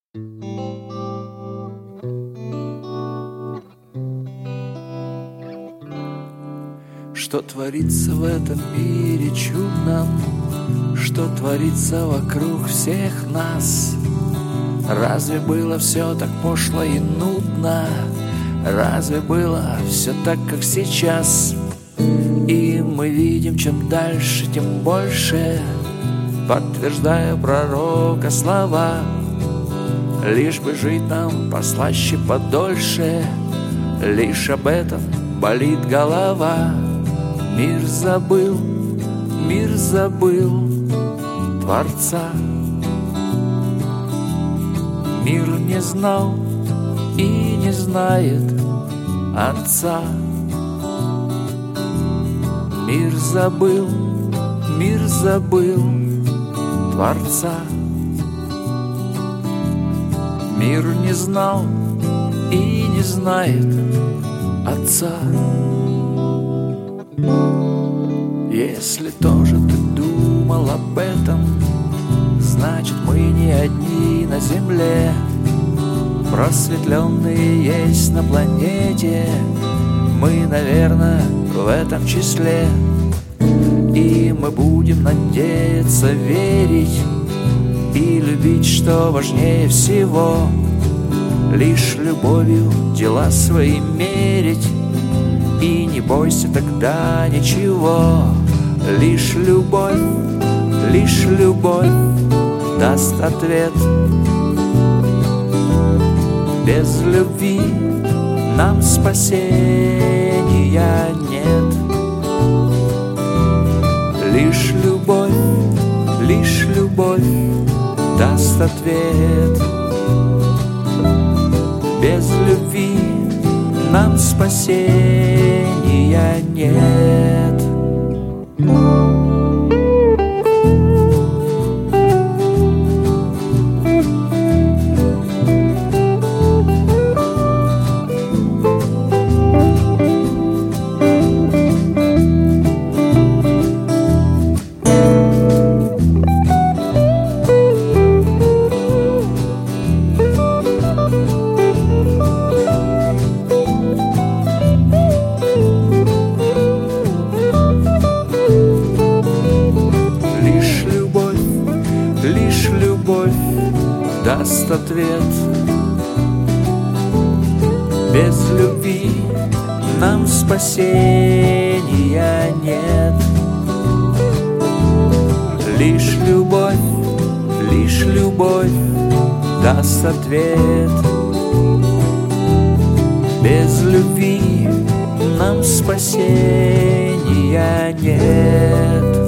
Что творится в этом мире чудном, что творится вокруг всех нас? Разве было все так пошло и нудно? Разве было все так, как сейчас? И мы видим, чем дальше, тем больше, подтверждая пророка слова. Лишь бы жить нам послаще, подольше, лишь об этом болит голова. Мир забыл Творца. Мир не знал и не знает Отца. Мир забыл Творца. Мир не знал и не знает Отца. Если тоже ты думал об этом, значит, мы не одни на земле. Просветленные есть на планете, мы, наверное, в этом числе. И мы будем надеяться, верить и любить, что важнее всего. Лишь любовью дела свои мерить, и не бойся тогда ничего. Лишь любовь даст ответ. Без любви нам спасения нет. Лишь любовь даст ответ. Без любви нам спасения нет. Лишь любовь даст ответ. Без любви нам спасения нет. Лишь любовь даст ответ. Без любви нам спасения нет.